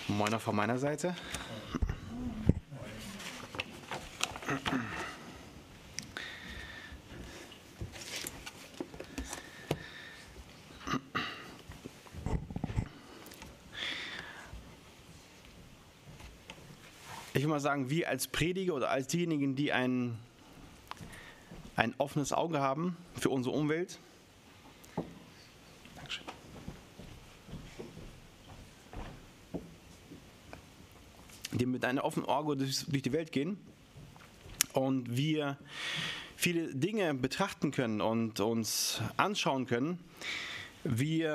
Moin auch von meiner Seite. Ich will mal sagen, wir als Prediger oder als diejenigen, die ein offenes Auge haben für unsere Umwelt. Dankeschön. Die mit einem offenen Auge durch die Welt gehen und wir viele Dinge betrachten können und uns anschauen können, die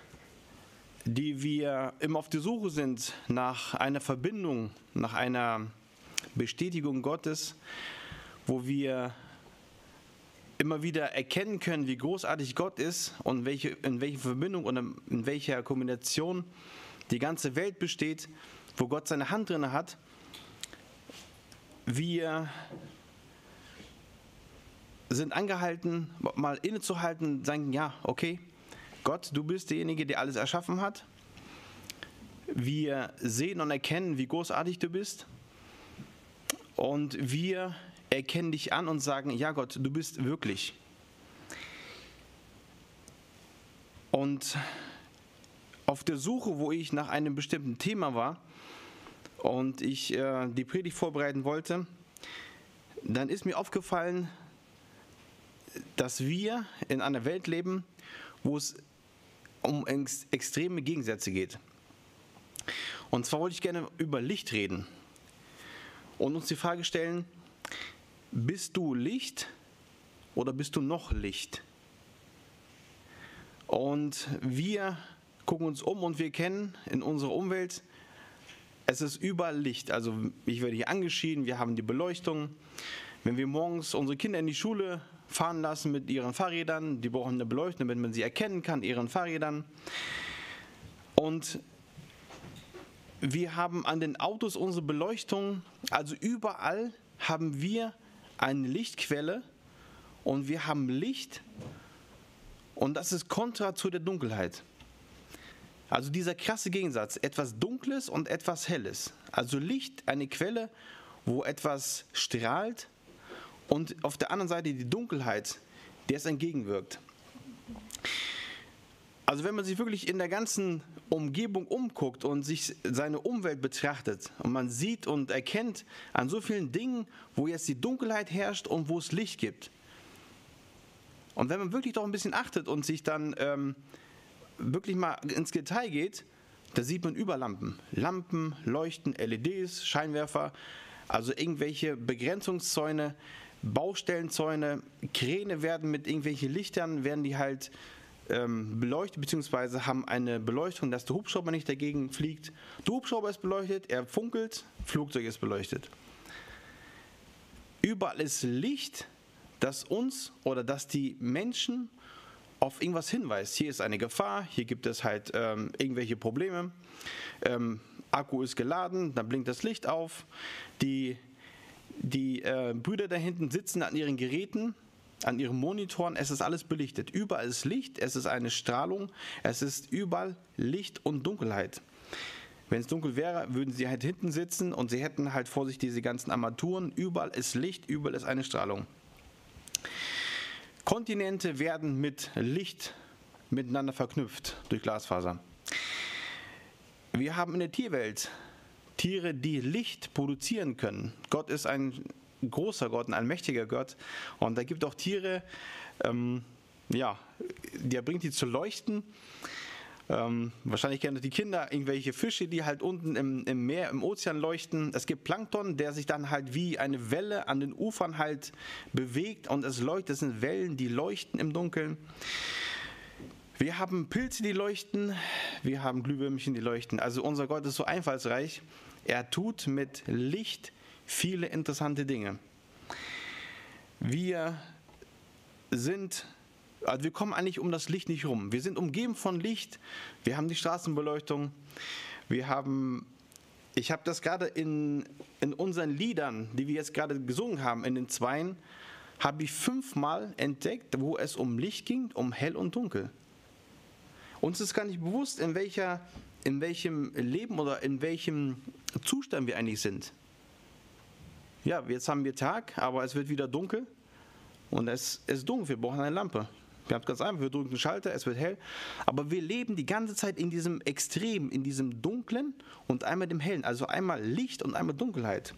wir immer auf der Suche sind nach einer Verbindung, nach einer Bestätigung Gottes, wo wir immer wieder erkennen können, wie großartig Gott ist und in welcher Verbindung und in welcher Kombination die ganze Welt besteht, wo Gott seine Hand drin hat. Wir sind angehalten, mal innezuhalten und sagen, ja, okay, Gott, du bist derjenige, der alles erschaffen hat. Wir sehen und erkennen, wie großartig du bist. Und wir erkennen dich an und sagen, ja Gott, du bist wirklich. Und auf der Suche, wo ich nach einem bestimmten Thema war und ich die Predigt vorbereiten wollte, dann ist mir aufgefallen, dass wir in einer Welt leben, wo es um extreme Gegensätze geht. Und zwar wollte ich gerne über Licht reden und uns die Frage stellen, bist du Licht oder bist du noch Licht? Und wir gucken uns um und wir kennen in unserer Umwelt, es ist überall Licht. Also ich werde hier angeschieden, wir haben die Beleuchtung. Wenn wir morgens unsere Kinder in die Schule fahren lassen mit ihren Fahrrädern, die brauchen eine Beleuchtung, damit man sie erkennen kann, ihren Fahrrädern. Und wir haben an den Autos unsere Beleuchtung, also überall haben wir eine Lichtquelle und wir haben Licht und das ist kontra zu der Dunkelheit. Also dieser krasse Gegensatz, etwas Dunkles und etwas Helles. Also Licht, eine Quelle, wo etwas strahlt und auf der anderen Seite die Dunkelheit, der es entgegenwirkt. Also wenn man sich wirklich in der ganzen Umgebung umguckt und sich seine Umwelt betrachtet und man sieht und erkennt an so vielen Dingen, wo jetzt die Dunkelheit herrscht und wo es Licht gibt. Und wenn man wirklich doch ein bisschen achtet und sich dann wirklich mal ins Detail geht, da sieht man Überlampen. Lampen, Leuchten, LEDs, Scheinwerfer, also irgendwelche Begrenzungszäune, Baustellenzäune, Kräne werden mit irgendwelchen Lichtern, werden die halt beleuchtet, beziehungsweise haben eine Beleuchtung, dass der Hubschrauber nicht dagegen fliegt. Der Hubschrauber ist beleuchtet, er funkelt, Flugzeug ist beleuchtet. Überall ist Licht, das uns oder das die Menschen auf irgendwas hinweist. Hier ist eine Gefahr, hier gibt es halt irgendwelche Probleme. Akku ist geladen, dann blinkt das Licht auf. Die Brüder da hinten sitzen an ihren Geräten, an ihren Monitoren, es ist alles belichtet. Überall ist Licht, es ist eine Strahlung, es ist überall Licht und Dunkelheit. Wenn es dunkel wäre, würden sie halt hinten sitzen und sie hätten halt vor sich diese ganzen Armaturen. Überall ist Licht, überall ist eine Strahlung. Kontinente werden mit Licht miteinander verknüpft durch Glasfaser. Wir haben in der Tierwelt Tiere, die Licht produzieren können. Gott ist ein großer Gott, ein allmächtiger Gott. Und da gibt es auch Tiere, der bringt die zu leuchten. Wahrscheinlich kennen die Kinder irgendwelche Fische, die halt unten im Meer, im Ozean leuchten. Es gibt Plankton, der sich dann halt wie eine Welle an den Ufern halt bewegt und es leuchtet. Das sind Wellen, die leuchten im Dunkeln. Wir haben Pilze, die leuchten. Wir haben Glühwürmchen, die leuchten. Also unser Gott ist so einfallsreich. Er tut mit Licht viele interessante Dinge. Wir kommen eigentlich um das Licht nicht rum. Wir sind umgeben von Licht. Wir haben die Straßenbeleuchtung. Ich habe das gerade in unseren Liedern, die wir jetzt gerade gesungen haben, in den Zweien, habe ich 5-mal entdeckt, wo es um Licht ging, um hell und dunkel. Uns ist gar nicht bewusst, in welcher in welchem Leben oder in welchem Zustand wir eigentlich sind. Ja, jetzt haben wir Tag, aber es wird wieder dunkel und es ist dunkel, wir brauchen eine Lampe. Wir haben es ganz einfach, wir drücken den Schalter, es wird hell, aber wir leben die ganze Zeit in diesem Extrem, in diesem Dunklen und einmal dem Hellen, also einmal Licht und einmal Dunkelheit.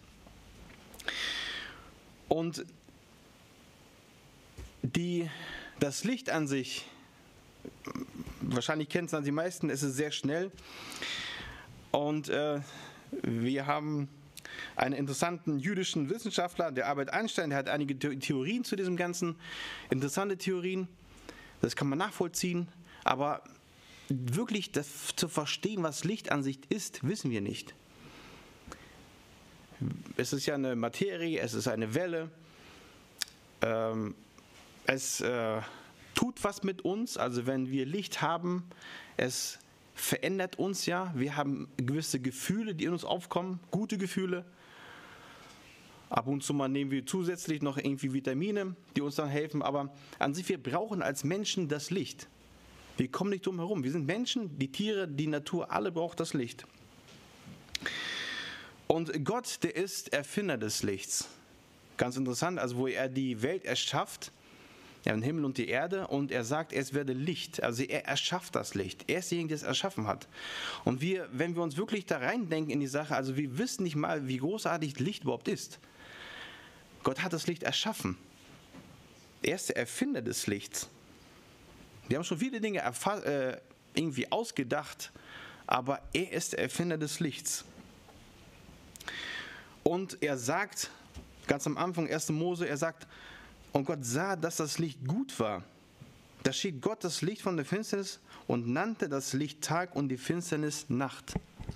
Und das Licht an sich, wahrscheinlich kennen es dann die meisten, es ist sehr schnell und wir haben einen interessanten jüdischen Wissenschaftler, der Albert Einstein, der hat einige Theorien zu diesem Ganzen, interessante Theorien, das kann man nachvollziehen, aber wirklich das zu verstehen, was Licht an sich ist, wissen wir nicht. Es ist ja eine Materie, es ist eine Welle, es tut was mit uns, also wenn wir Licht haben, es verändert uns ja, wir haben gewisse Gefühle, die in uns aufkommen, gute Gefühle. Ab und zu mal nehmen wir zusätzlich noch irgendwie Vitamine, die uns dann helfen, aber an sich, wir brauchen als Menschen das Licht. Wir kommen nicht drum herum. Wir sind Menschen, die Tiere, die Natur, alle braucht das Licht. Und Gott, der ist Erfinder des Lichts. Ganz interessant, also wo er die Welt erschafft, den Himmel und die Erde, und er sagt, es werde Licht. Also er erschafft das Licht. Er ist derjenige, der es erschaffen hat. Und wenn wir uns wirklich da reindenken in die Sache, also wir wissen nicht mal, wie großartig Licht überhaupt ist. Gott hat das Licht erschaffen. Er ist der Erfinder des Lichts. Wir haben schon viele Dinge irgendwie ausgedacht, aber er ist der Erfinder des Lichts. Und er sagt, ganz am Anfang, 1. Mose, er sagt, und Gott sah, dass das Licht gut war. Da schied Gott das Licht von der Finsternis und nannte das Licht Tag und die Finsternis Nacht.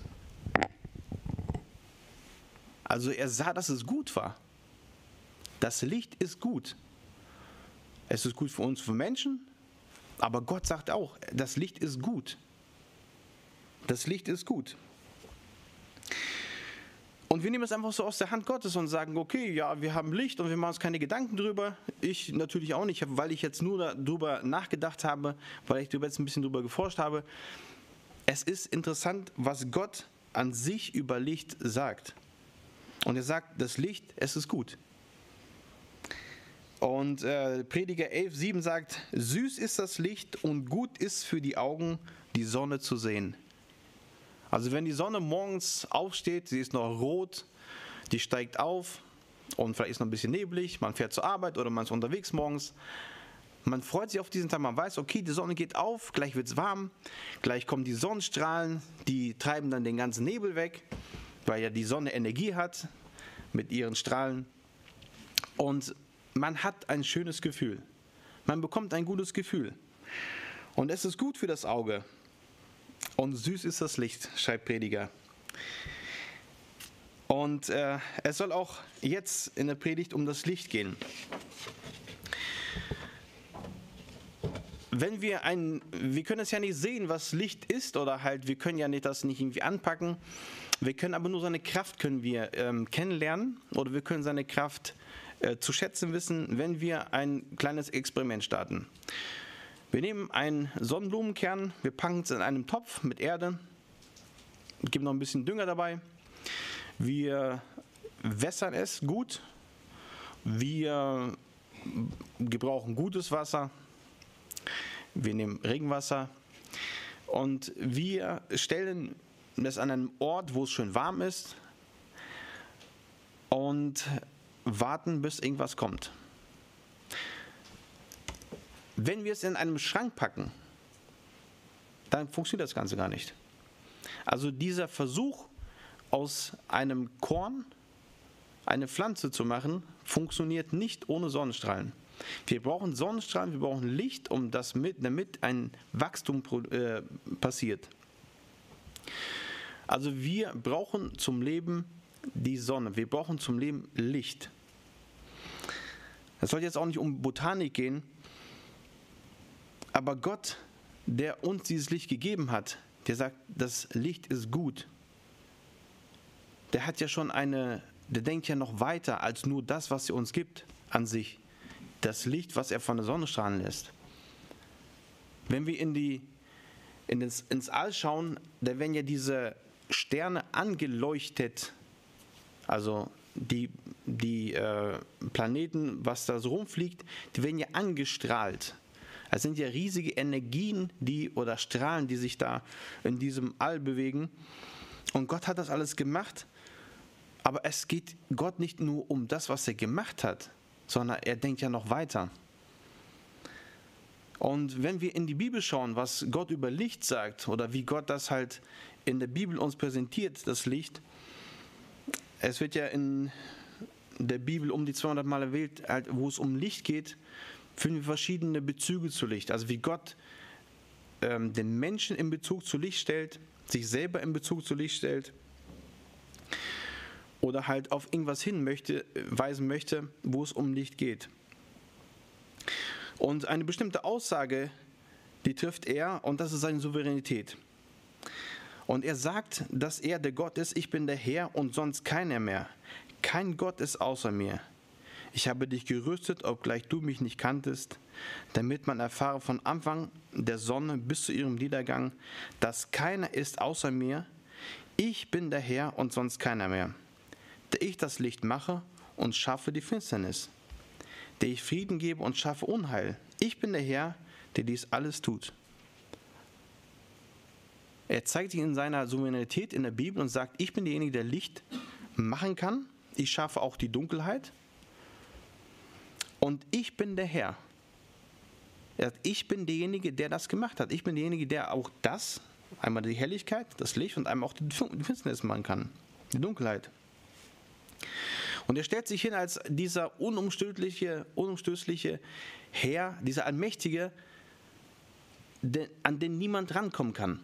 Also er sah, dass es gut war. Das Licht ist gut. Es ist gut für uns, für Menschen, aber Gott sagt auch, das Licht ist gut. Das Licht ist gut. Und wir nehmen es einfach so aus der Hand Gottes und sagen, okay, ja, wir haben Licht und wir machen uns keine Gedanken drüber. Ich natürlich auch nicht, weil ich jetzt nur darüber nachgedacht habe, weil ich jetzt ein bisschen drüber geforscht habe. Es ist interessant, was Gott an sich über Licht sagt. Und er sagt, das Licht, es ist gut. Und Prediger 11,7 sagt, süß ist das Licht und gut ist für die Augen, die Sonne zu sehen. Also wenn die Sonne morgens aufsteht, sie ist noch rot, die steigt auf und vielleicht ist noch ein bisschen neblig, man fährt zur Arbeit oder man ist unterwegs morgens. Man freut sich auf diesen Tag, man weiß, okay, die Sonne geht auf, gleich wird es warm, gleich kommen die Sonnenstrahlen, die treiben dann den ganzen Nebel weg, weil ja die Sonne Energie hat mit ihren Strahlen. Und man hat ein schönes Gefühl, man bekommt ein gutes Gefühl. Und es ist gut für das Auge. Und süß ist das Licht, schreibt Prediger. Und es soll auch jetzt in der Predigt um das Licht gehen. Wir können es ja nicht sehen, was Licht ist, oder halt, wir können ja das nicht irgendwie anpacken. Wir können aber nur seine Kraft kennenlernen, oder wir können seine Kraft zu schätzen wissen, wenn wir ein kleines Experiment starten. Wir nehmen einen Sonnenblumenkern, wir packen es in einem Topf mit Erde, geben noch ein bisschen Dünger dabei. Wir wässern es gut. Wir gebrauchen gutes Wasser. Wir nehmen Regenwasser. Und wir stellen das an einem Ort, wo es schön warm ist. Und warten, bis irgendwas kommt. Wenn wir es in einem Schrank packen, dann funktioniert das Ganze gar nicht. Also dieser Versuch, aus einem Korn eine Pflanze zu machen, funktioniert nicht ohne Sonnenstrahlen. Wir brauchen Sonnenstrahlen, wir brauchen Licht, damit ein Wachstum passiert. Also wir brauchen zum Leben die Sonne, wir brauchen zum Leben Licht. Es soll jetzt auch nicht um Botanik gehen, aber Gott, der uns dieses Licht gegeben hat, der sagt, das Licht ist gut. Der hat ja schon der denkt ja noch weiter als nur das, was er uns gibt an sich. Das Licht, was er von der Sonne strahlen lässt. Wenn wir in die ins All schauen, da werden ja diese Sterne angeleuchtet, also die Planeten, was da so rumfliegt, die werden ja angestrahlt. Es sind ja riesige Energien, oder Strahlen, die sich da in diesem All bewegen. Und Gott hat das alles gemacht, aber es geht Gott nicht nur um das, was er gemacht hat, sondern er denkt ja noch weiter. Und wenn wir in die Bibel schauen, was Gott über Licht sagt oder wie Gott das halt in der Bibel uns präsentiert, das Licht, es wird ja in der Bibel um die 200 Mal erwähnt, halt, wo es um Licht geht, finden wir verschiedene Bezüge zu Licht. Also wie Gott den Menschen in Bezug zu Licht stellt, sich selber in Bezug zu Licht stellt oder halt auf irgendwas weisen möchte, wo es um Licht geht. Und eine bestimmte Aussage, die trifft er, und das ist seine Souveränität. Und er sagt, dass er der Gott ist, ich bin der Herr und sonst keiner mehr. Kein Gott ist außer mir. Ich habe dich gerüstet, obgleich du mich nicht kanntest, damit man erfahre von Anfang der Sonne bis zu ihrem Niedergang, dass keiner ist außer mir. Ich bin der Herr und sonst keiner mehr, der ich das Licht mache und schaffe die Finsternis, der ich Frieden gebe und schaffe Unheil. Ich bin der Herr, der dies alles tut. Er zeigt sich in seiner Souveränität in der Bibel und sagt, ich bin derjenige, der Licht machen kann. Ich schaffe auch die Dunkelheit. Und ich bin der Herr. Er sagt, ich bin derjenige, der das gemacht hat. Ich bin derjenige, der auch das, einmal die Helligkeit, das Licht und einmal auch die Finsternis machen kann. Die Dunkelheit. Und er stellt sich hin als dieser unumstößliche Herr, dieser Allmächtige, an den niemand rankommen kann.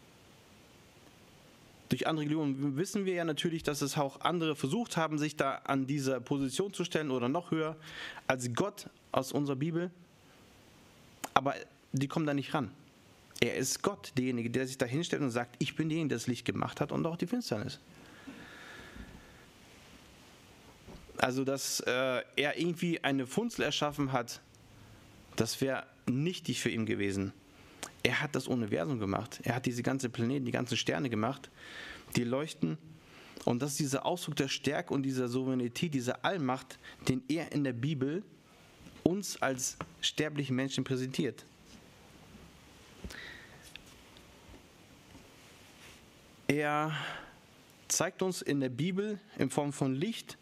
Durch andere Religionen wissen wir ja natürlich, dass es auch andere versucht haben, sich da an diese Position zu stellen oder noch höher als Gott aus unserer Bibel. Aber die kommen da nicht ran. Er ist Gott, derjenige, der sich da hinstellt und sagt, ich bin derjenige, der das Licht gemacht hat und auch die Finsternis. Also, dass er irgendwie eine Funzel erschaffen hat, das wäre nichtig für ihn gewesen. Er hat das Universum gemacht. Er hat diese ganzen Planeten, die ganzen Sterne gemacht, die leuchten. Und das ist dieser Ausdruck der Stärke und dieser Souveränität, dieser Allmacht, den er in der Bibel uns als sterblichen Menschen präsentiert. Er zeigt uns in der Bibel in Form von Licht,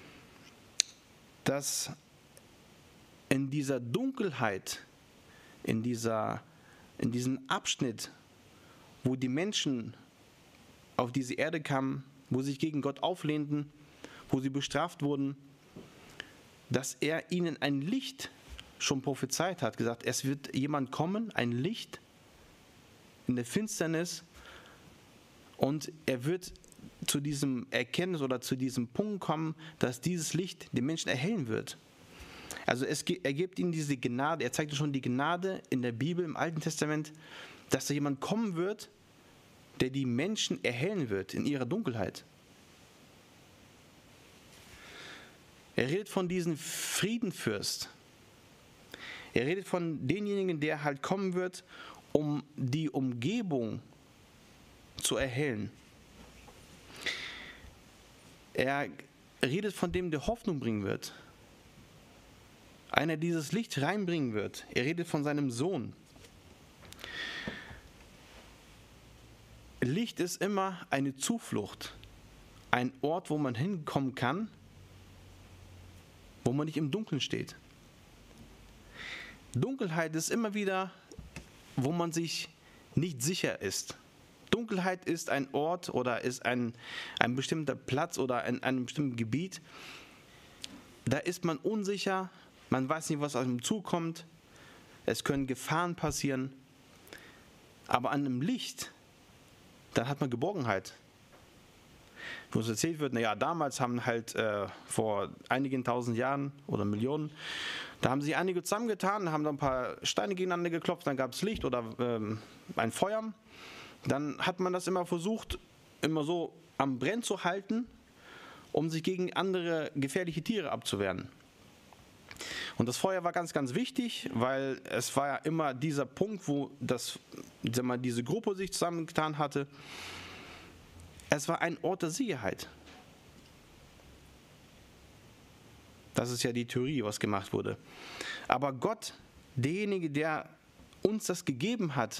dass in dieser Dunkelheit, in diesem Abschnitt, wo die Menschen auf diese Erde kamen, wo sie sich gegen Gott auflehnten, wo sie bestraft wurden, dass er ihnen ein Licht schon prophezeit hat, gesagt, es wird jemand kommen, ein Licht in der Finsternis, und er wird zu diesem Erkenntnis oder zu diesem Punkt kommen, dass dieses Licht den Menschen erhellen wird. Also er gibt ihnen diese Gnade, er zeigt schon die Gnade in der Bibel, im Alten Testament, dass da jemand kommen wird, der die Menschen erhellen wird in ihrer Dunkelheit. Er redet von diesem Friedenfürst. Er redet von denjenigen, der halt kommen wird, um die Umgebung zu erhellen. Er redet von dem, der Hoffnung bringen wird. Einer, der dieses Licht reinbringen wird. Er redet von seinem Sohn. Licht ist immer eine Zuflucht. Ein Ort, wo man hinkommen kann, wo man nicht im Dunkeln steht. Dunkelheit ist immer wieder, wo man sich nicht sicher ist. Dunkelheit ist ein Ort oder ist ein bestimmter Platz oder einem bestimmten Gebiet. Da ist man unsicher, man weiß nicht, was auf ihm zukommt. Es können Gefahren passieren. Aber an einem Licht, da hat man Geborgenheit. Wo es erzählt wird, naja, damals haben halt vor einigen tausend Jahren oder Millionen, da haben sich einige zusammengetan, haben dann ein paar Steine gegeneinander geklopft, dann gab es Licht oder ein Feuer. Dann hat man das immer versucht, immer so am Brennen zu halten, um sich gegen andere gefährliche Tiere abzuwehren. Und das Feuer war ganz, ganz wichtig, weil es war ja immer dieser Punkt, wo diese Gruppe sich zusammengetan hatte. Es war ein Ort der Sicherheit. Das ist ja die Theorie, was gemacht wurde. Aber Gott, derjenige, der uns das gegeben hat,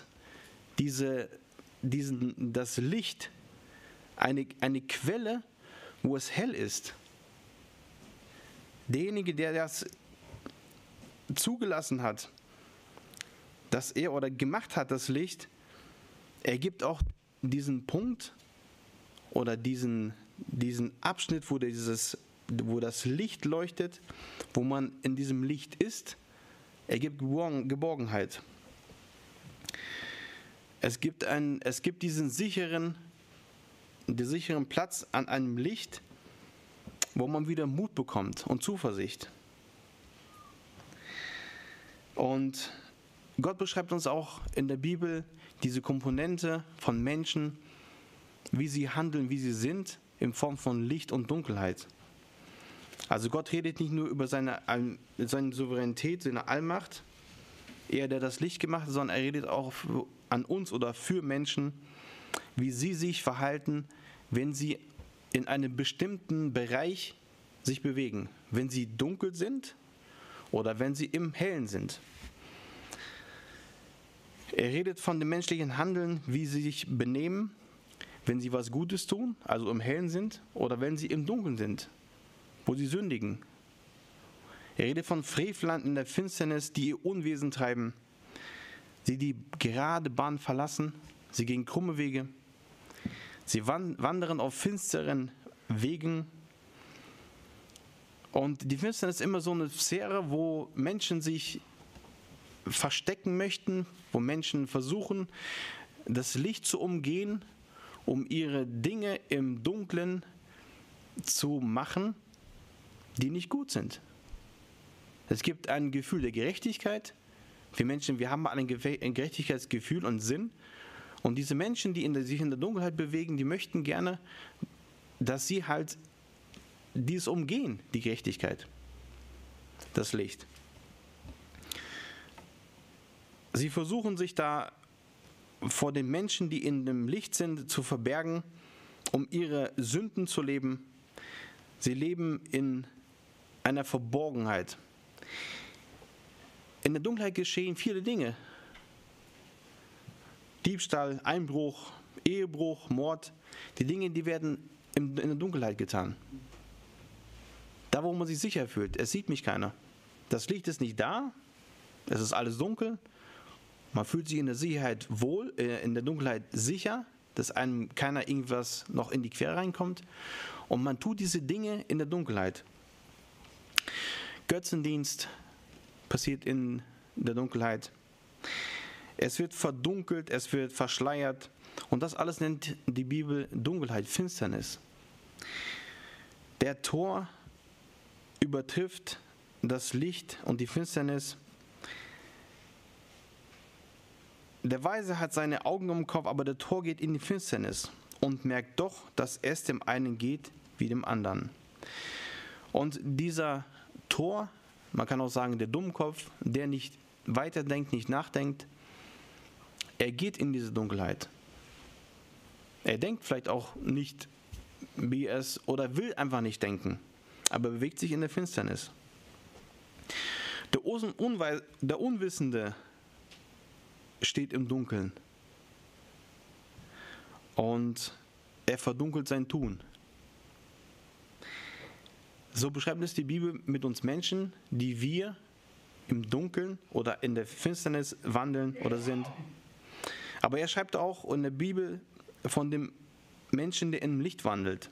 das Licht, eine Quelle, wo es hell ist, derjenige, der das zugelassen hat, dass er oder gemacht hat, das Licht, er gibt auch diesen Punkt oder diesen Abschnitt, wo das Licht leuchtet, wo man in diesem Licht ist, er gibt Geborgenheit. Es gibt diesen sicheren Platz an einem Licht, wo man wieder Mut bekommt und Zuversicht. Und Gott beschreibt uns auch in der Bibel diese Komponente von Menschen, wie sie handeln, wie sie sind, in Form von Licht und Dunkelheit. Also Gott redet nicht nur über seine Souveränität, seine Allmacht, er, der das Licht gemacht hat, sondern er redet auch an uns oder für Menschen, wie sie sich verhalten, wenn sie in einem bestimmten Bereich sich bewegen, wenn sie dunkel sind oder wenn sie im Hellen sind. Er redet von dem menschlichen Handeln, wie sie sich benehmen, wenn sie was Gutes tun, also im Hellen sind, oder wenn sie im Dunkeln sind, wo sie sündigen. Er redet von Frevlern in der Finsternis, die ihr Unwesen treiben, sie die gerade Bahn verlassen, sie gehen krumme Wege, sie wandern auf finsteren Wegen. Und die Finsternis ist immer so eine Sphäre, wo Menschen sich verstecken möchten, wo Menschen versuchen, das Licht zu umgehen, um ihre Dinge im Dunklen zu machen, die nicht gut sind. Es gibt ein Gefühl der Gerechtigkeit. Wir Menschen, wir haben ein Gerechtigkeitsgefühl und Sinn. Und diese Menschen, die sich in der Dunkelheit bewegen, die möchten gerne, dass sie halt dies umgehen, die Gerechtigkeit, das Licht. Sie versuchen sich da vor den Menschen, die in dem Licht sind, zu verbergen, um ihre Sünden zu leben. Sie leben in einer Verborgenheit. In der Dunkelheit geschehen viele Dinge. Diebstahl, Einbruch, Ehebruch, Mord. Die Dinge, die werden in der Dunkelheit getan. Da, wo man sich sicher fühlt. Es sieht mich keiner. Das Licht ist nicht da. Es ist alles dunkel. Man fühlt sich in der Sicherheit wohl, in der Dunkelheit sicher, dass einem keiner irgendwas noch in die Quere reinkommt. Und man tut diese Dinge in der Dunkelheit. Götzendienst passiert in der Dunkelheit. Es wird verdunkelt, es wird verschleiert. Und das alles nennt die Bibel Dunkelheit, Finsternis. Der Tor übertrifft das Licht und die Finsternis. Der Weise hat seine Augen im Kopf, aber der Tor geht in die Finsternis und merkt doch, dass es dem einen geht wie dem anderen. Und dieser Tor, man kann auch sagen der Dummkopf, der nicht weiterdenkt, nicht nachdenkt, er geht in diese Dunkelheit. Er denkt vielleicht auch nicht, wie es, oder will einfach nicht denken, aber bewegt sich in der Finsternis. Der Unwissende steht im Dunkeln und er verdunkelt sein Tun. So beschreibt es die Bibel mit uns Menschen, die wir im Dunkeln oder in der Finsternis wandeln oder sind. Aber er schreibt auch in der Bibel von dem Menschen, der im Licht wandelt.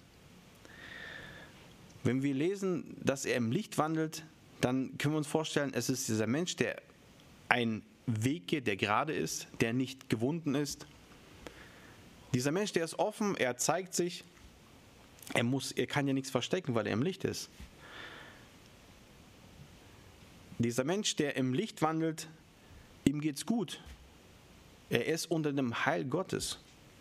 Wenn wir lesen, dass er im Licht wandelt, dann können wir uns vorstellen, es ist dieser Mensch, der einen Weg geht, der gerade ist, der nicht gewunden ist. Dieser Mensch, der ist offen, er zeigt sich, er kann ja nichts verstecken, weil er im Licht ist. Dieser Mensch, der im Licht wandelt, ihm geht's gut. Er ist unter dem Heil Gottes.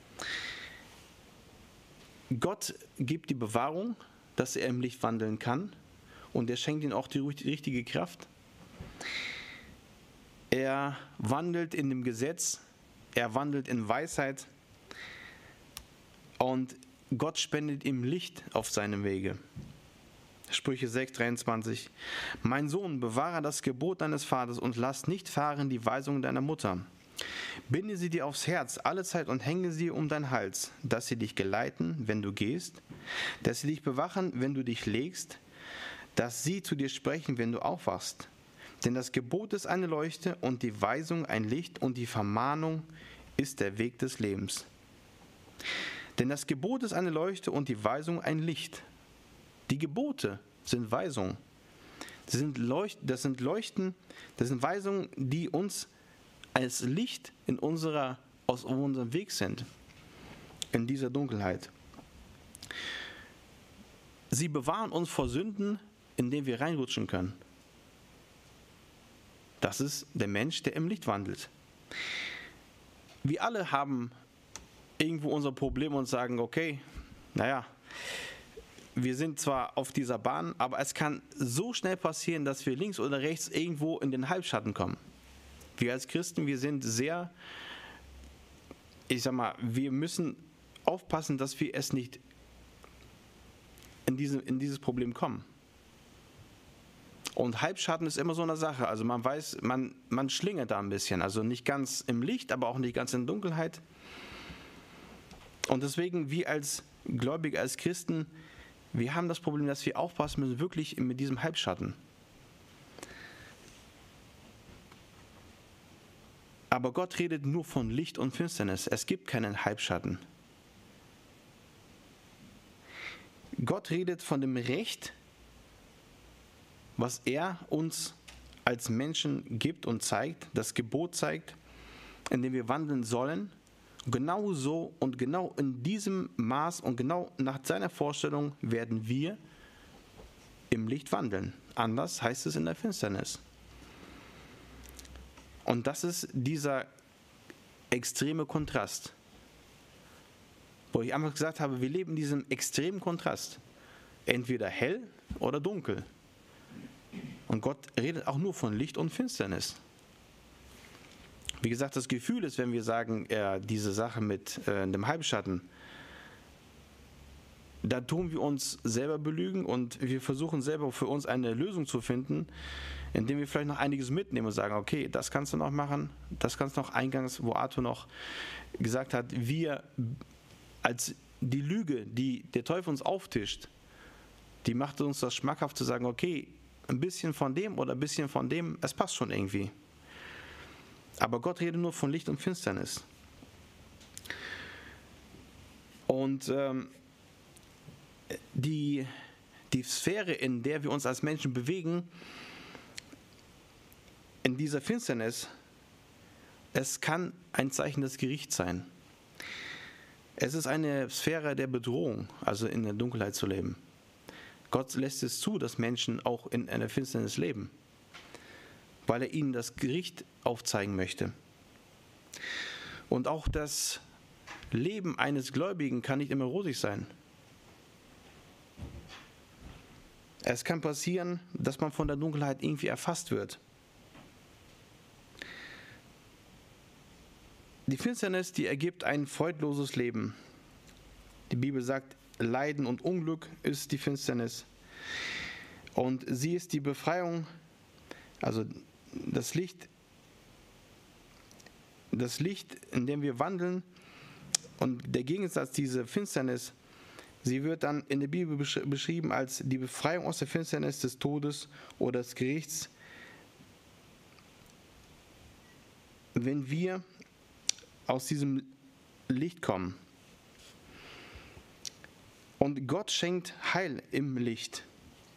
Gott gibt die Bewahrung, dass er im Licht wandeln kann, und er schenkt ihm auch die richtige Kraft, Er wandelt in dem Gesetz, er wandelt in Weisheit und Gott spendet ihm Licht auf seinem Wege. Sprüche 6,23: Mein Sohn, bewahre das Gebot deines Vaters und lass nicht fahren die Weisungen deiner Mutter. Binde sie dir aufs Herz allezeit und hänge sie um deinen Hals, dass sie dich geleiten, wenn du gehst, dass sie dich bewachen, wenn du dich legst, dass sie zu dir sprechen, wenn du aufwachst. Denn das Gebot ist eine Leuchte und die Weisung ein Licht und die Vermahnung ist der Weg des Lebens. Denn das Gebot ist eine Leuchte und die Weisung ein Licht. Die Gebote sind Weisungen. Das sind Weisungen, die uns als Licht aus unserem Weg sind, in dieser Dunkelheit. Sie bewahren uns vor Sünden, in denen wir reinrutschen können. Das ist der Mensch, der im Licht wandelt. Wir alle haben irgendwo unser Problem und sagen, okay, wir sind zwar auf dieser Bahn, aber es kann so schnell passieren, dass wir links oder rechts irgendwo in den Halbschatten kommen. Wir als Christen, wir sind sehr, wir müssen aufpassen, dass wir es nicht in dieses Problem kommen. Und Halbschatten ist immer so eine Sache. Also man weiß, man schlingert da ein bisschen. Also nicht ganz im Licht, aber auch nicht ganz in Dunkelheit. Und deswegen, wir als Gläubige, als Christen, wir haben das Problem, dass wir aufpassen müssen, wirklich mit diesem Halbschatten. Aber Gott redet nur von Licht und Finsternis. Es gibt keinen Halbschatten. Gott redet von dem Recht, was er uns als Menschen gibt und zeigt, das Gebot zeigt, in dem wir wandeln sollen. Genau so und genau in diesem Maß und genau nach seiner Vorstellung werden wir im Licht wandeln. Anders heißt es in der Finsternis. Und das ist dieser extreme Kontrast, wo ich einmal gesagt habe, wir leben in diesem extremen Kontrast. Entweder hell oder dunkel. Und Gott redet auch nur von Licht und Finsternis. Wie gesagt, das Gefühl ist, wenn wir sagen, diese Sache mit dem Halbschatten, da tun wir uns selber belügen und wir versuchen selber für uns eine Lösung zu finden, indem wir vielleicht noch einiges mitnehmen und sagen, okay, das kannst du noch machen, das kannst du noch eingangs, wo Arthur noch gesagt hat, wir als die Lüge, die der Teufel uns auftischt, die macht uns das schmackhaft zu sagen, okay, ein bisschen von dem oder ein bisschen von dem, es passt schon irgendwie. Aber Gott redet nur von Licht und Finsternis. Und die Sphäre, in der wir uns als Menschen bewegen, in dieser Finsternis, es kann ein Zeichen des Gerichts sein. Es ist eine Sphäre der Bedrohung, also in der Dunkelheit zu leben. Gott lässt es zu, dass Menschen auch in einer Finsternis leben, weil er ihnen das Gericht aufzeigen möchte. Und auch das Leben eines Gläubigen kann nicht immer rosig sein. Es kann passieren, dass man von der Dunkelheit irgendwie erfasst wird. Die Finsternis, die ergibt ein freudloses Leben. Die Bibel sagt, Leiden und Unglück ist die Finsternis. Und sie ist die Befreiung, also das Licht, in dem wir wandeln. Und der Gegensatz, diese Finsternis, sie wird dann in der Bibel beschrieben als die Befreiung aus der Finsternis des Todes oder des Gerichts. Wenn wir aus diesem Licht kommen. Und Gott schenkt Heil im Licht.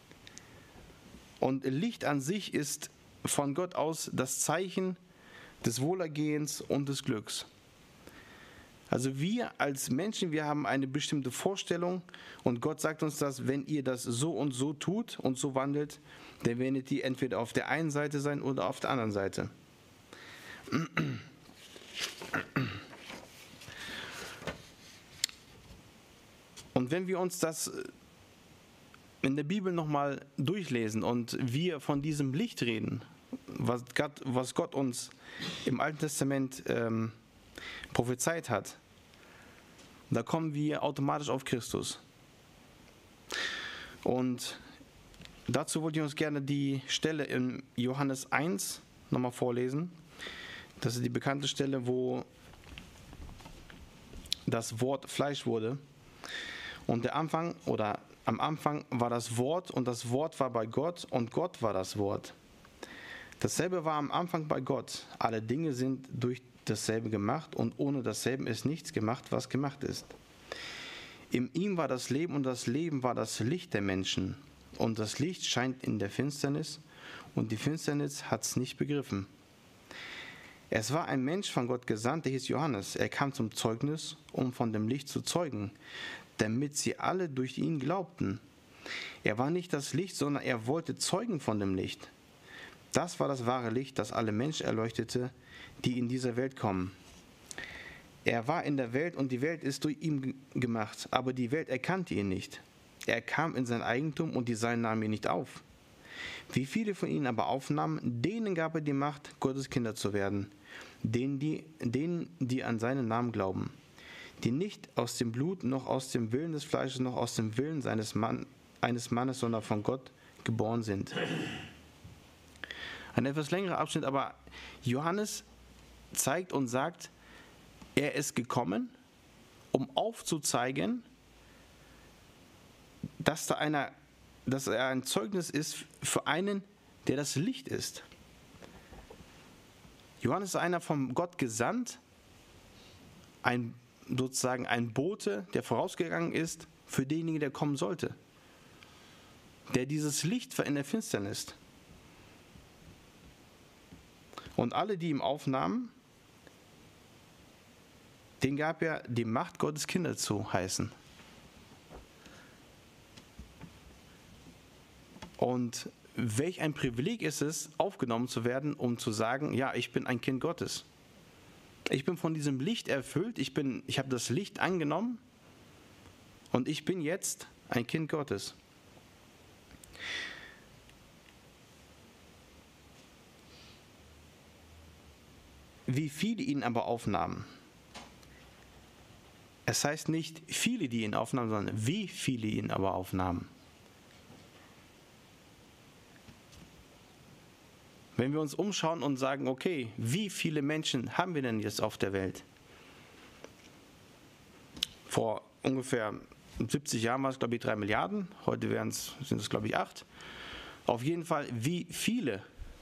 Und Licht an sich ist von Gott aus das Zeichen des Wohlergehens und des Glücks. Also wir als Menschen, wir haben eine bestimmte Vorstellung und Gott sagt uns, dass wenn ihr das so und so tut und so wandelt, dann werdet ihr entweder auf der einen Seite sein oder auf der anderen Seite. Und wenn wir uns das in der Bibel nochmal durchlesen und wir von diesem Licht reden, was Gott uns im Alten Testament prophezeit hat, da kommen wir automatisch auf Christus. Und dazu wollte ich uns gerne die Stelle in Johannes 1 nochmal vorlesen. Das ist die bekannte Stelle, wo das Wort Fleisch wurde. Und am Anfang war das Wort und das Wort war bei Gott und Gott war das Wort. Dasselbe war am Anfang bei Gott. Alle Dinge sind durch dasselbe gemacht und ohne dasselbe ist nichts gemacht, was gemacht ist. In ihm war das Leben und das Leben war das Licht der Menschen. Und das Licht scheint in der Finsternis und die Finsternis hat es nicht begriffen. Es war ein Mensch von Gott gesandt, der hieß Johannes. Er kam zum Zeugnis, um von dem Licht zu zeugen, damit sie alle durch ihn glaubten. Er war nicht das Licht, sondern er wollte zeugen von dem Licht. Das war das wahre Licht, das alle Menschen erleuchtete, die in dieser Welt kommen. Er war in der Welt und die Welt ist durch ihn gemacht, aber die Welt erkannte ihn nicht. Er kam in sein Eigentum und die Seinen nahmen ihn nicht auf. Wie viele von ihnen aber aufnahmen, denen gab er die Macht, Gottes Kinder zu werden, denen, die an seinen Namen glauben, die nicht aus dem Blut, noch aus dem Willen des Fleisches, noch aus dem Willen eines Mannes, sondern von Gott geboren sind. Ein etwas längerer Abschnitt, aber Johannes zeigt und sagt, er ist gekommen, um aufzuzeigen, dass er ein Zeugnis ist für einen, der das Licht ist. Johannes ist einer von Gott gesandt, sozusagen ein Bote, der vorausgegangen ist für denjenigen, der kommen sollte, der dieses Licht in der Finsternis. Und alle, die ihm aufnahmen, denen gab er die Macht, Gottes Kinder zu heißen. Und welch ein Privileg ist es, aufgenommen zu werden, um zu sagen, ja, ich bin ein Kind Gottes. Ich bin von diesem Licht erfüllt, ich habe das Licht angenommen und ich bin jetzt ein Kind Gottes. Wie viele ihn aber aufnahmen. Es heißt nicht viele, die ihn aufnahmen, sondern wie viele ihn aber aufnahmen. Wenn wir uns umschauen und sagen, okay, wie viele Menschen haben wir denn jetzt auf der Welt? Vor ungefähr 70 Jahren war es, glaube ich, 3 Milliarden. Heute sind es, glaube ich, 8. Auf jeden Fall, wie viele?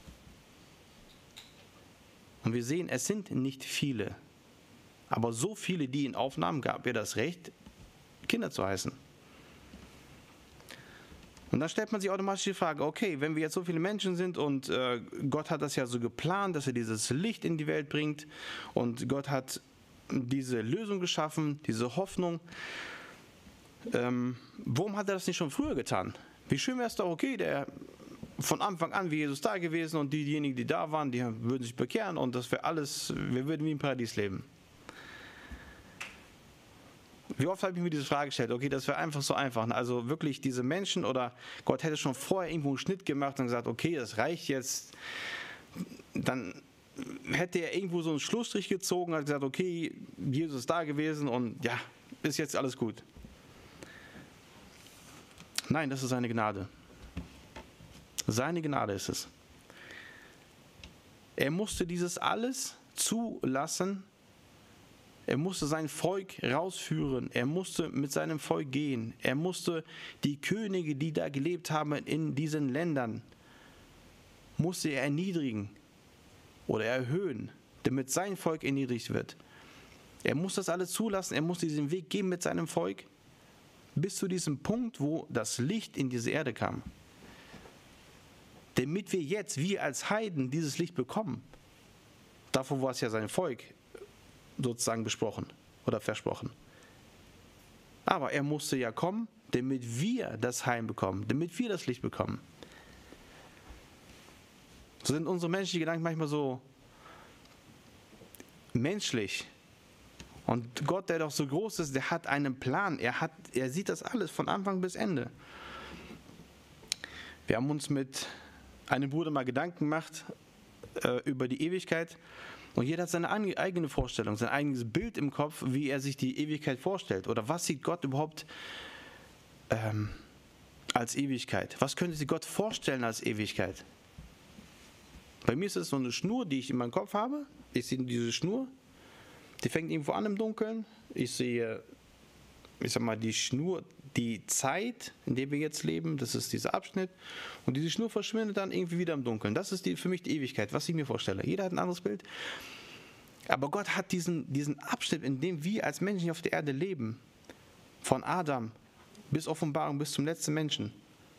Und wir sehen, es sind nicht viele. Aber so viele, die ihn aufnahmen, gab er das Recht, Kinder zu heißen. Und dann stellt man sich automatisch die Frage, okay, wenn wir jetzt so viele Menschen sind und Gott hat das ja so geplant, dass er dieses Licht in die Welt bringt und Gott hat diese Lösung geschaffen, diese Hoffnung, warum hat er das nicht schon früher getan? Wie schön wäre es doch, okay, von Anfang an wie Jesus da gewesen und diejenigen, die da waren, die würden sich bekehren und das wäre alles, wir würden wie im Paradies leben. Wie oft habe ich mir diese Frage gestellt, okay, das wäre einfach so einfach. Also wirklich diese Menschen oder Gott hätte schon vorher irgendwo einen Schnitt gemacht und gesagt, okay, das reicht jetzt. Dann hätte er irgendwo so einen Schlussstrich gezogen und gesagt, okay, Jesus ist da gewesen und ja, ist jetzt alles gut. Nein, das ist seine Gnade. Seine Gnade ist es. Er musste dieses alles zulassen. Er musste sein Volk rausführen. Er musste mit seinem Volk gehen. Er musste die Könige, die da gelebt haben in diesen Ländern, musste er erniedrigen oder erhöhen, damit sein Volk erniedrigt wird. Er muss das alles zulassen. Er muss diesen Weg gehen mit seinem Volk bis zu diesem Punkt, wo das Licht in diese Erde kam. Damit wir als Heiden dieses Licht bekommen. Davor war es ja sein Volk sozusagen besprochen oder versprochen. Aber er musste ja kommen, damit wir das Heim bekommen, damit wir das Licht bekommen. So sind unsere menschlichen Gedanken manchmal so menschlich. Und Gott, der doch so groß ist, der hat einen Plan. Er sieht das alles von Anfang bis Ende. Wir haben uns mit einem Bruder mal Gedanken gemacht über die Ewigkeit. Und jeder hat seine eigene Vorstellung, sein eigenes Bild im Kopf, wie er sich die Ewigkeit vorstellt. Oder was sieht Gott überhaupt als Ewigkeit? Was könnte sich Gott vorstellen als Ewigkeit? Bei mir ist es so eine Schnur, die ich in meinem Kopf habe. Ich sehe diese Schnur, die fängt irgendwo an im Dunkeln. Ich sehe, ich sag mal, die Schnur, die Zeit, in der wir jetzt leben, das ist dieser Abschnitt. Und diese Schnur verschwindet dann irgendwie wieder im Dunkeln. Das ist für mich die Ewigkeit, was ich mir vorstelle. Jeder hat ein anderes Bild. Aber Gott hat diesen Abschnitt, in dem wir als Menschen auf der Erde leben, von Adam bis Offenbarung, bis zum letzten Menschen.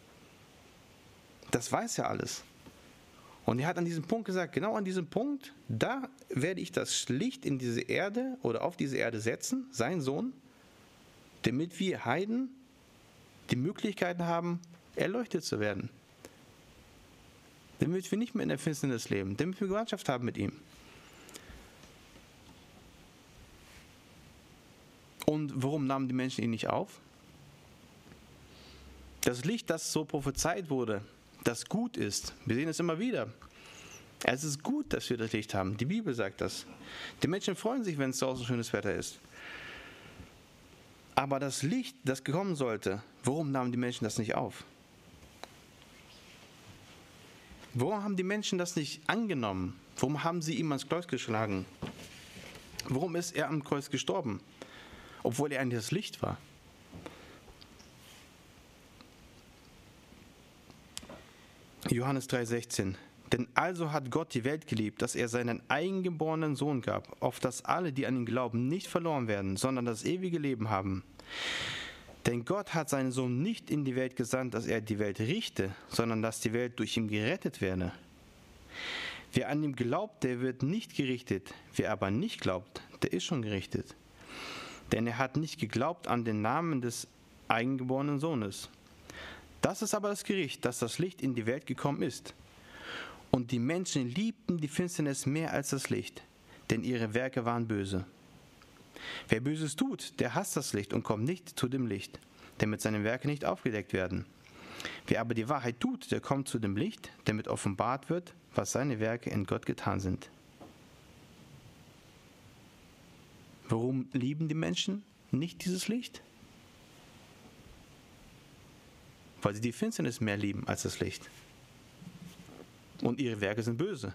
Das weiß er alles. Und er hat an diesem Punkt gesagt, genau an diesem Punkt, da werde ich das Licht in diese Erde oder auf diese Erde setzen, sein Sohn, damit wir Heiden die Möglichkeiten haben, erleuchtet zu werden. Damit wir nicht mehr in der Finsternis leben, damit wir Gemeinschaft haben mit ihm. Und warum nahmen die Menschen ihn nicht auf? Das Licht, das so prophezeit wurde, das gut ist, wir sehen es immer wieder. Es ist gut, dass wir das Licht haben. Die Bibel sagt das. Die Menschen freuen sich, wenn es draußen schönes Wetter ist. Aber das Licht, das gekommen sollte, warum nahmen die Menschen das nicht auf? Warum haben die Menschen das nicht angenommen? Warum haben sie ihm ans Kreuz geschlagen? Warum ist er am Kreuz gestorben? Obwohl er eigentlich das Licht war. Johannes 3,16. Denn also hat Gott die Welt geliebt, dass er seinen eingeborenen Sohn gab, auf dass alle, die an ihn glauben, nicht verloren werden, sondern das ewige Leben haben. Denn Gott hat seinen Sohn nicht in die Welt gesandt, dass er die Welt richte, sondern dass die Welt durch ihn gerettet werde. Wer an ihn glaubt, der wird nicht gerichtet. Wer aber nicht glaubt, der ist schon gerichtet. Denn er hat nicht geglaubt an den Namen des eingeborenen Sohnes. Das ist aber das Gericht, dass das Licht in die Welt gekommen ist. Und die Menschen liebten die Finsternis mehr als das Licht, denn ihre Werke waren böse. Wer Böses tut, der hasst das Licht und kommt nicht zu dem Licht, damit seine Werke nicht aufgedeckt werden. Wer aber die Wahrheit tut, der kommt zu dem Licht, damit offenbart wird, was seine Werke in Gott getan sind. Warum lieben die Menschen nicht dieses Licht? Weil sie die Finsternis mehr lieben als das Licht. Und ihre Werke sind böse.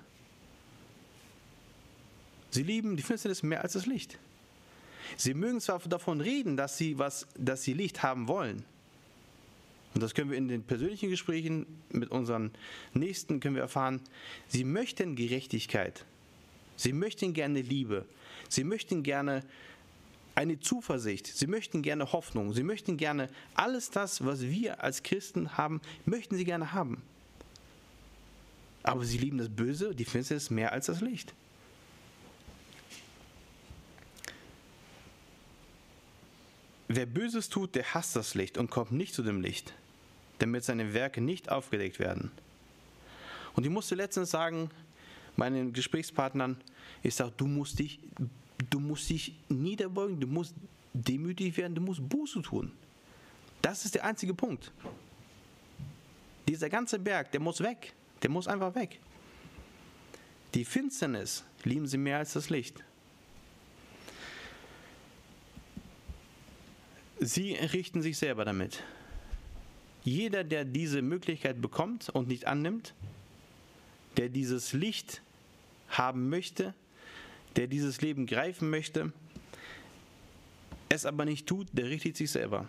Sie lieben die Finsternis mehr als das Licht. Sie mögen zwar davon reden, dass sie Licht haben wollen. Und das können wir in den persönlichen Gesprächen mit unseren Nächsten können wir erfahren. Sie möchten Gerechtigkeit. Sie möchten gerne Liebe. Sie möchten gerne eine Zuversicht. Sie möchten gerne Hoffnung. Sie möchten gerne alles das, was wir als Christen haben, möchten sie gerne haben. Aber sie lieben das Böse, die Finsternis mehr als das Licht. Wer Böses tut, der hasst das Licht und kommt nicht zu dem Licht, damit seine Werke nicht aufgedeckt werden. Und ich musste letztens sagen, meinen Gesprächspartnern, ich sage, du musst dich niederbeugen, du musst demütig werden, du musst Buße tun. Das ist der einzige Punkt. Dieser ganze Berg, der muss weg. Der muss einfach weg. Die Finsternis lieben sie mehr als das Licht. Sie richten sich selber damit. Jeder, der diese Möglichkeit bekommt und nicht annimmt, der dieses Licht haben möchte, der dieses Leben greifen möchte, es aber nicht tut, der richtet sich selber.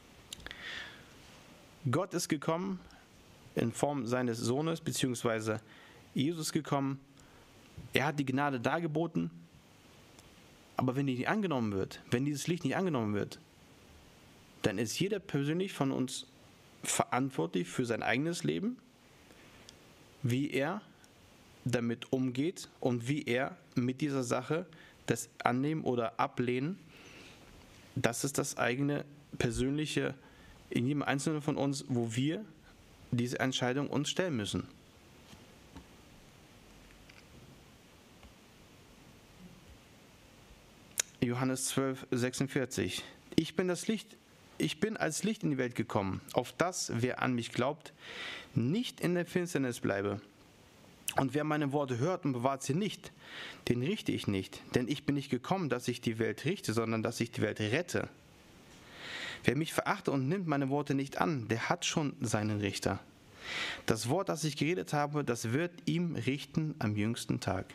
Gott ist gekommen in Form seines Sohnes, beziehungsweise Jesus gekommen. Er hat die Gnade dargeboten, aber wenn die nicht angenommen wird, wenn dieses Licht nicht angenommen wird, dann ist jeder persönlich von uns verantwortlich für sein eigenes Leben, wie er damit umgeht und wie er mit dieser Sache das Annehmen oder Ablehnen, das ist das eigene persönliche in jedem Einzelnen von uns, wo wir diese Entscheidung uns stellen müssen. Johannes 12, 46. Ich bin das Licht Ich bin als Licht in die Welt gekommen, auf das, wer an mich glaubt, nicht in der Finsternis bleibe. Und wer meine Worte hört und bewahrt sie nicht, den richte ich nicht. Denn ich bin nicht gekommen, dass ich die Welt richte, sondern dass ich die Welt rette. Wer mich verachtet und nimmt meine Worte nicht an, der hat schon seinen Richter. Das Wort, das ich geredet habe, das wird ihm richten am jüngsten Tag.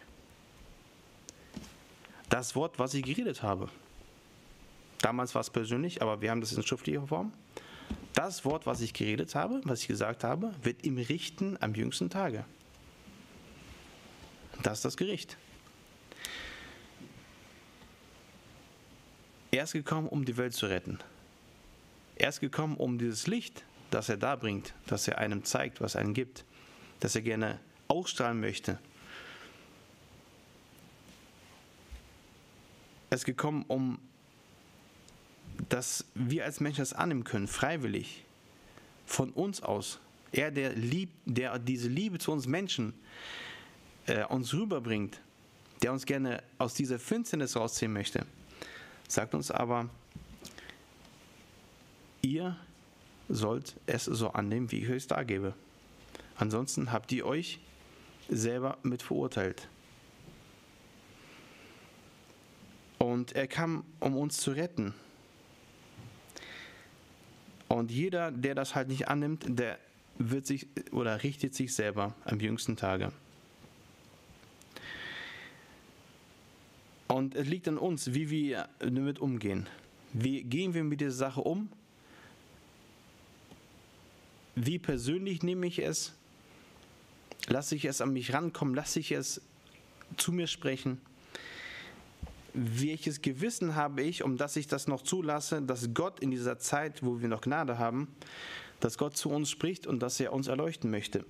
Das Wort, was ich geredet habe. Damals war es persönlich, aber wir haben das in schriftlicher Form. Das Wort, was ich geredet habe, was ich gesagt habe, wird ihm richten am jüngsten Tage. Das ist das Gericht. Er ist gekommen, um die Welt zu retten. Er ist gekommen, um dieses Licht, das er da bringt, das er einem zeigt, was er einem gibt, das er gerne ausstrahlen möchte. Er ist gekommen, um dass wir als Menschen das annehmen können, freiwillig, von uns aus. Er, der diese Liebe zu uns Menschen uns rüberbringt, der uns gerne aus dieser Finsternis rausziehen möchte, sagt uns aber, ihr sollt es so annehmen, wie ich euch dargebe. Ansonsten habt ihr euch selber mit verurteilt. Und er kam, um uns zu retten. Und jeder, der das halt nicht annimmt, der wird sich oder richtet sich selber am jüngsten Tage. Und es liegt an uns, wie wir damit umgehen. Wie gehen wir mit dieser Sache um? Wie persönlich nehme ich es? Lasse ich es an mich rankommen? Lasse ich es zu mir sprechen? Welches Gewissen habe ich, um dass ich das noch zulasse, dass Gott in dieser Zeit, wo wir noch Gnade haben, dass Gott zu uns spricht und dass er uns erleuchten möchte.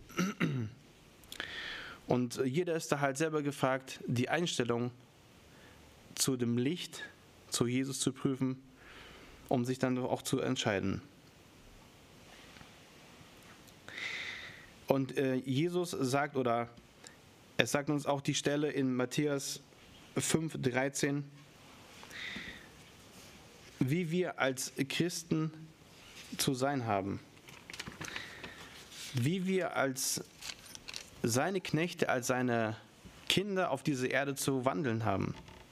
Und jeder ist da halt selber gefragt, die Einstellung zu dem Licht, zu Jesus zu prüfen, um sich dann auch zu entscheiden. Und Jesus sagt, oder es sagt uns auch die Stelle in Matthäus 5,13, wie wir als Christen zu sein haben. Wie wir als seine Knechte, als seine Kinder auf dieser Erde zu wandeln haben.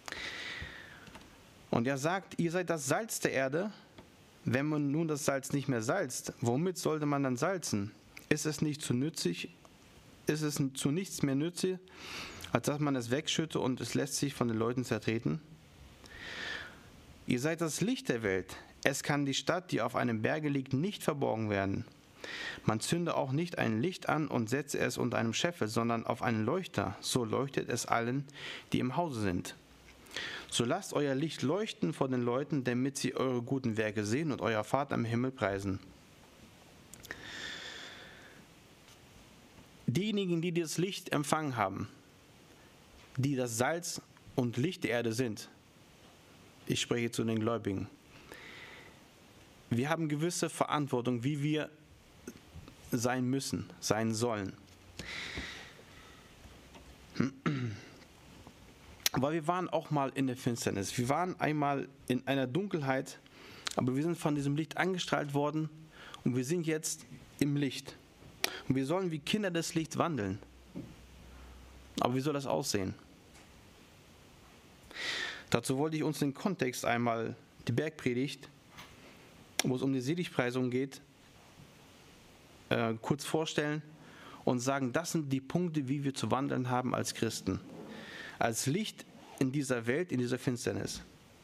Und er sagt, ihr seid das Salz der Erde. Wenn man nun das Salz nicht mehr salzt, womit sollte man dann salzen? Ist es nicht zu nützlich? Ist es zu nichts mehr nützlich, als dass man es wegschütte und es lässt sich von den Leuten zertreten? Ihr seid das Licht der Welt. Es kann die Stadt, die auf einem Berge liegt, nicht verborgen werden. Man zünde auch nicht ein Licht an und setze es unter einem Scheffel, sondern auf einen Leuchter. So leuchtet es allen, die im Hause sind. So lasst euer Licht leuchten vor den Leuten, damit sie eure guten Werke sehen und euer Vater im Himmel preisen. Diejenigen, die das Licht empfangen haben, die das Salz und Licht der Erde sind, ich spreche zu den Gläubigen, wir haben gewisse Verantwortung, wie wir sein müssen, sein sollen. Aber wir waren auch mal in der Finsternis. Wir waren einmal in einer Dunkelheit, aber wir sind von diesem Licht angestrahlt worden und wir sind jetzt im Licht. Und wir sollen wie Kinder des Lichts wandeln. Aber wie soll das aussehen? Dazu wollte ich uns den Kontext einmal, die Bergpredigt, wo es um die Seligpreisung geht, kurz vorstellen und sagen, das sind die Punkte, wie wir zu wandeln haben als Christen. Als Licht in dieser Welt, in dieser Finsternis.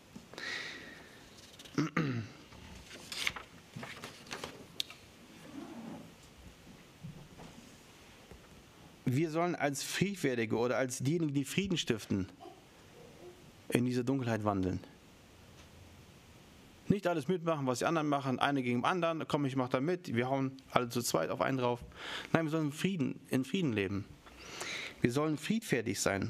Wir sollen als Friedfertige oder als diejenigen, die Frieden stiften, in dieser Dunkelheit wandeln. Nicht alles mitmachen, was die anderen machen, eine gegen den anderen, komm, ich mach da mit, wir hauen alle zu zweit auf einen drauf. Nein, wir sollen in Frieden leben. Wir sollen friedfertig sein.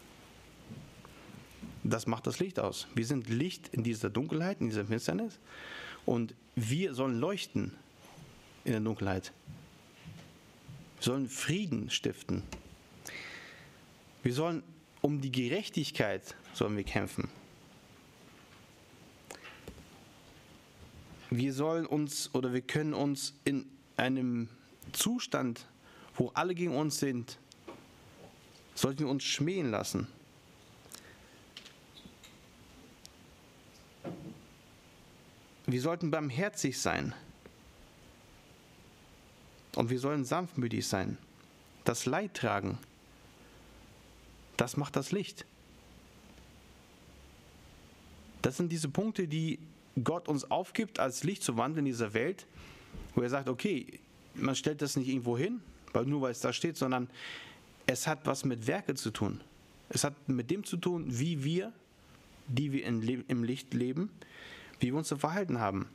Das macht das Licht aus. Wir sind Licht in dieser Dunkelheit, in dieser Finsternis und wir sollen leuchten in der Dunkelheit. Wir sollen Frieden stiften. Wir sollen um die Gerechtigkeit kämpfen. wir sollen uns oder wir können uns in einem Zustand, wo alle gegen uns sind, sollten wir uns schmähen lassen. Wir sollten barmherzig sein. Und wir sollen sanftmütig sein. Das Leid tragen. Das macht das Licht. Das sind diese Punkte, die Gott uns aufgibt, als Licht zu wandeln in dieser Welt, wo er sagt, okay, man stellt das nicht irgendwo hin, nur weil es da steht, sondern es hat was mit Werke zu tun. Es hat mit dem zu tun, wie wir, die wir im Licht leben, wie wir uns zu verhalten haben.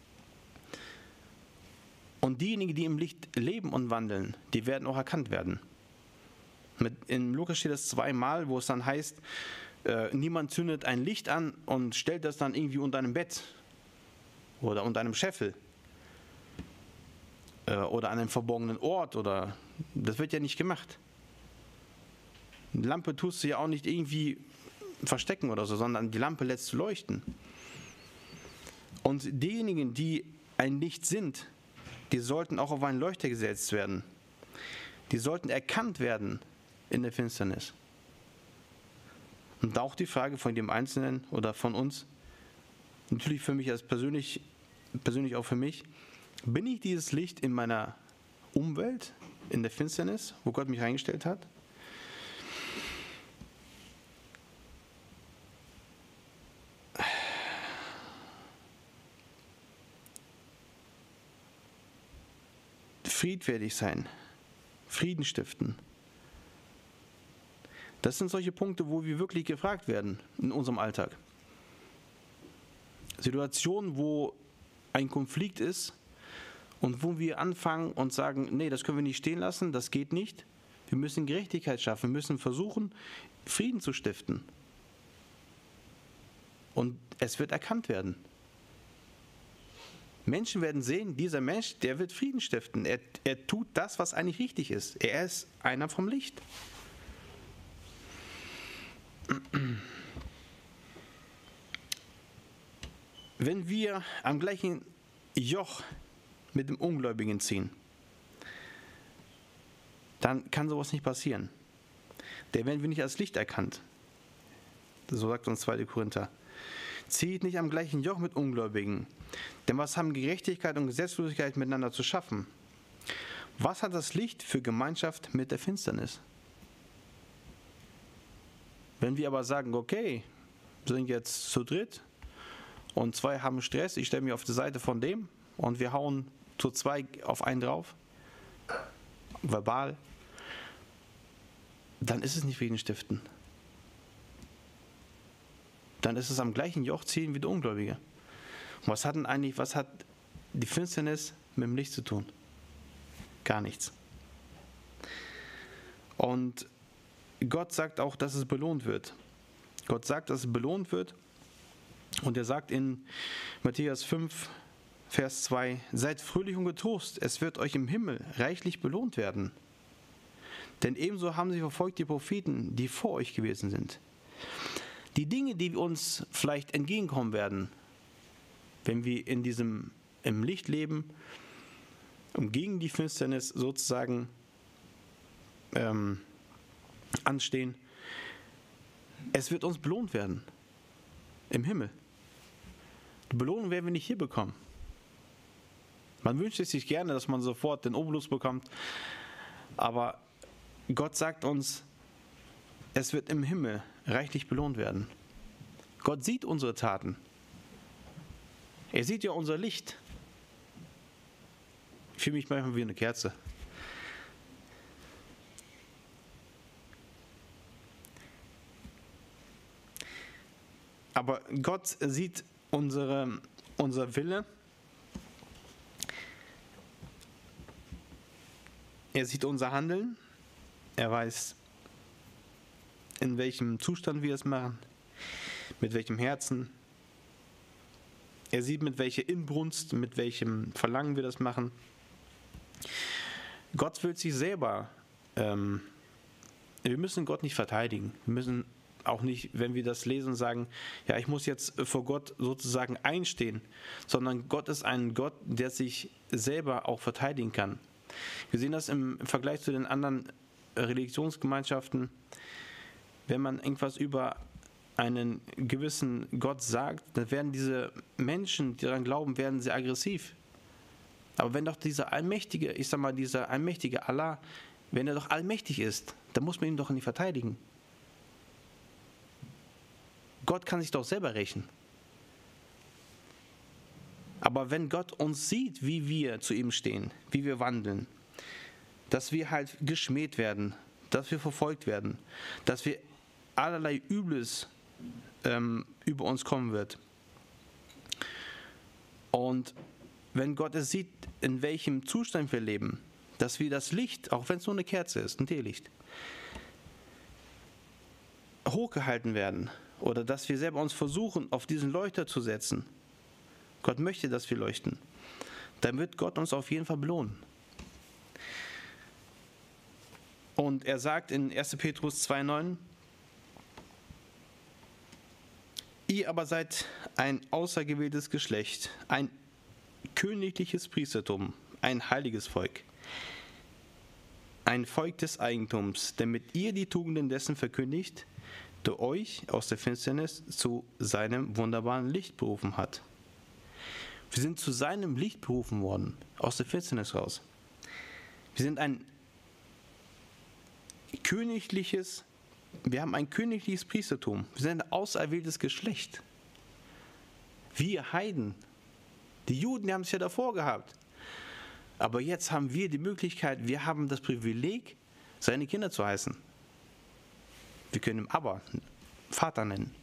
Und diejenigen, die im Licht leben und wandeln, die werden auch erkannt werden. In Lukas steht das zweimal, wo es dann heißt, niemand zündet ein Licht an und stellt das dann irgendwie unter einem Bett oder unter einem Scheffel oder an einem verborgenen Ort. Das wird ja nicht gemacht. Eine Lampe tust du ja auch nicht irgendwie verstecken oder so, sondern die Lampe lässt du leuchten. Und diejenigen, die ein Licht sind, die sollten auch auf einen Leuchter gesetzt werden. Die sollten erkannt werden in der Finsternis. Und auch die Frage von dem Einzelnen oder von uns, natürlich für mich als persönlich auch für mich, bin ich dieses Licht in meiner Umwelt, in der Finsternis, wo Gott mich reingestellt hat? Friedfertig sein, Frieden stiften. Das sind solche Punkte, wo wir wirklich gefragt werden in unserem Alltag. Situationen, wo ein Konflikt ist und wo wir anfangen und sagen, nee, das können wir nicht stehen lassen, das geht nicht. Wir müssen Gerechtigkeit schaffen, wir müssen versuchen, Frieden zu stiften. Und es wird erkannt werden. Menschen werden sehen, dieser Mensch, der wird Frieden stiften. Er tut das, was eigentlich richtig ist. Er ist einer vom Licht. Wenn wir am gleichen Joch mit dem Ungläubigen ziehen, dann kann sowas nicht passieren. Da werden wir nicht als Licht erkannt. So sagt uns 2. Korinther. Zieht nicht am gleichen Joch mit Ungläubigen. Denn was haben Gerechtigkeit und Gesetzlosigkeit miteinander zu schaffen? Was hat das Licht für Gemeinschaft mit der Finsternis? Wenn wir aber sagen, okay, wir sind jetzt zu dritt und 2 haben Stress, ich stelle mich auf die Seite von dem und wir hauen zu 2 auf einen drauf, verbal, dann ist es nicht Frieden stiften. Dann ist es am gleichen Joch ziehen wie der Ungläubige. Und was hat die Finsternis mit dem Licht zu tun? Gar nichts. Und Gott sagt auch, dass es belohnt wird. Gott sagt, dass es belohnt wird. Und er sagt in Matthäus 5, Vers 2, seid fröhlich und getrost, es wird euch im Himmel reichlich belohnt werden. Denn ebenso haben sie verfolgt die Propheten, die vor euch gewesen sind. Die Dinge, die uns vielleicht entgegenkommen werden, wenn wir im Licht leben und gegen die Finsternis sozusagen anstehen, es wird uns belohnt werden im Himmel. Die Belohnung werden wir nicht hier bekommen. Man wünscht es sich gerne, dass man sofort den Obolus bekommt, aber Gott sagt uns, es wird im Himmel reichlich belohnt werden. Gott sieht unsere Taten. Er sieht ja unser Licht. Ich fühle mich manchmal wie eine Kerze. Aber Gott sieht unser Wille. Er sieht unser Handeln. Er weiß, in welchem Zustand wir es machen, mit welchem Herzen. Er sieht, mit welcher Inbrunst, mit welchem Verlangen wir das machen. Gott will sich selber, wir müssen Gott nicht verteidigen. Wir müssen auch nicht, wenn wir das lesen und sagen, ja, ich muss jetzt vor Gott sozusagen einstehen, sondern Gott ist ein Gott, der sich selber auch verteidigen kann. Wir sehen das im Vergleich zu den anderen Religionsgemeinschaften. Wenn man irgendwas über einen gewissen Gott sagt, dann werden diese Menschen, die daran glauben, werden sehr aggressiv. Aber wenn doch dieser allmächtige, dieser allmächtige Allah, wenn er doch allmächtig ist, dann muss man ihn doch nicht verteidigen. Gott kann sich doch selber rächen. Aber wenn Gott uns sieht, wie wir zu ihm stehen, wie wir wandeln, dass wir halt geschmäht werden, dass wir verfolgt werden, dass wir allerlei Übles über uns kommen wird. Und wenn Gott es sieht, in welchem Zustand wir leben, dass wir das Licht, auch wenn es nur eine Kerze ist, ein Teelicht, hochgehalten werden oder dass wir selber uns versuchen, auf diesen Leuchter zu setzen, Gott möchte, dass wir leuchten, dann wird Gott uns auf jeden Fall belohnen. Und er sagt in 1. Petrus 2,9, ihr aber seid ein auserwähltes Geschlecht, ein königliches Priestertum, ein heiliges Volk, ein Volk des Eigentums, damit ihr die Tugenden dessen verkündigt, der euch aus der Finsternis zu seinem wunderbaren Licht berufen hat. Wir sind zu seinem Licht berufen worden, aus der Finsternis raus. Wir haben ein königliches Priestertum. Wir sind ein auserwähltes Geschlecht. Wir Heiden, die Juden, die haben es ja davor gehabt. Aber jetzt haben wir die Möglichkeit, wir haben das Privileg, seine Kinder zu heißen. Wir können ihn aber Vater nennen.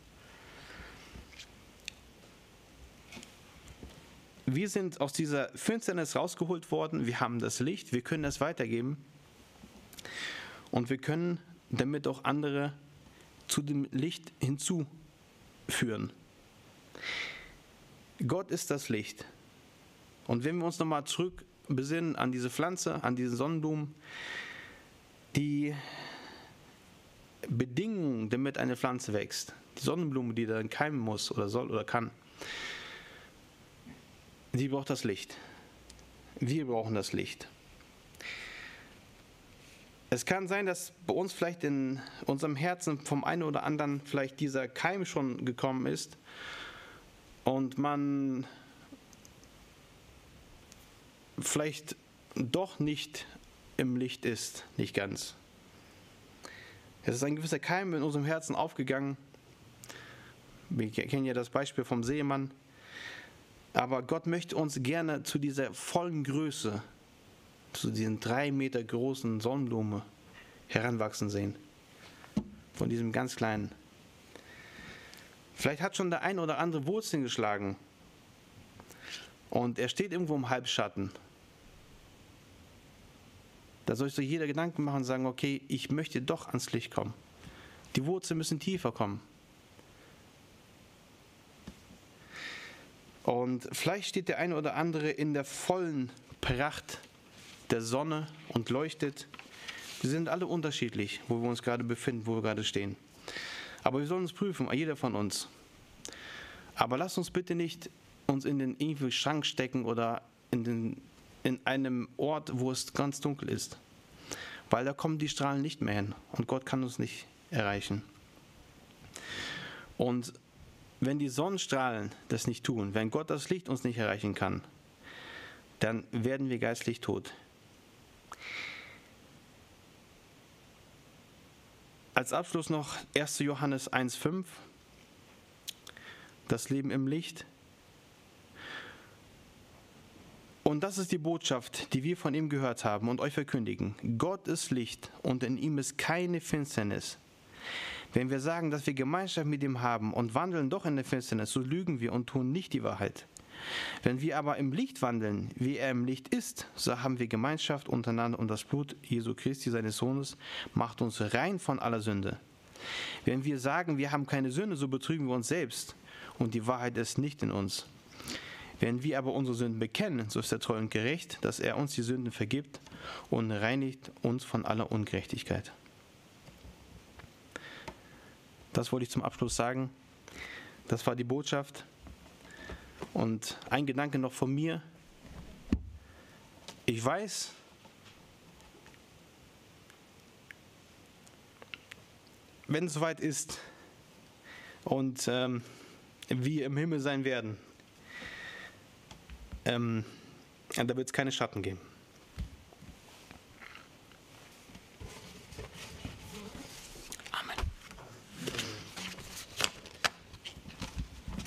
Wir sind aus dieser Finsternis rausgeholt worden, wir haben das Licht, wir können das weitergeben und wir können damit auch andere zu dem Licht hinzuführen. Gott ist das Licht. Und wenn wir uns nochmal zurück besinnen an diese Pflanze, an diese Sonnenblumen, die Bedingungen, damit eine Pflanze wächst, die Sonnenblume, die dann keimen muss oder soll oder kann, die braucht das Licht. Wir brauchen das Licht. Es kann sein, dass bei uns vielleicht in unserem Herzen vom einen oder anderen vielleicht dieser Keim schon gekommen ist und man vielleicht doch nicht im Licht ist, nicht ganz. Es ist ein gewisser Keim in unserem Herzen aufgegangen. Wir kennen ja das Beispiel vom Seemann. Aber Gott möchte uns gerne zu dieser vollen Größe, zu diesen 3 Meter großen Sonnenblume heranwachsen sehen. Von diesem ganz kleinen. Vielleicht hat schon der ein oder andere Wurzeln geschlagen. Und er steht irgendwo im Halbschatten. Da soll sich jeder Gedanken machen und sagen, okay, ich möchte doch ans Licht kommen. Die Wurzeln müssen tiefer kommen. Und vielleicht steht der eine oder andere in der vollen Pracht der Sonne und leuchtet. Wir sind alle unterschiedlich, wo wir uns gerade befinden, wo wir gerade stehen. Aber wir sollen uns prüfen, jeder von uns. Aber lasst uns bitte nicht uns in den irgendwie Schrank stecken oder in einem Ort, wo es ganz dunkel ist. Weil da kommen die Strahlen nicht mehr hin und Gott kann uns nicht erreichen. Und wenn die Sonnenstrahlen das nicht tun, wenn Gott das Licht uns nicht erreichen kann, dann werden wir geistlich tot. Als Abschluss noch 1. Johannes 1,5, das Leben im Licht. Und das ist die Botschaft, die wir von ihm gehört haben und euch verkündigen. Gott ist Licht und in ihm ist keine Finsternis. Wenn wir sagen, dass wir Gemeinschaft mit ihm haben und wandeln doch in der Finsternis, so lügen wir und tun nicht die Wahrheit. Wenn wir aber im Licht wandeln, wie er im Licht ist, so haben wir Gemeinschaft untereinander und das Blut Jesu Christi, seines Sohnes, macht uns rein von aller Sünde. Wenn wir sagen, wir haben keine Sünde, so betrügen wir uns selbst und die Wahrheit ist nicht in uns. Wenn wir aber unsere Sünden bekennen, so ist er treu und gerecht, dass er uns die Sünden vergibt und reinigt uns von aller Ungerechtigkeit. Das wollte ich zum Abschluss sagen. Das war die Botschaft. Und ein Gedanke noch von mir. Ich weiß, wenn es soweit ist und wir im Himmel sein werden, da wird es keine Schatten geben.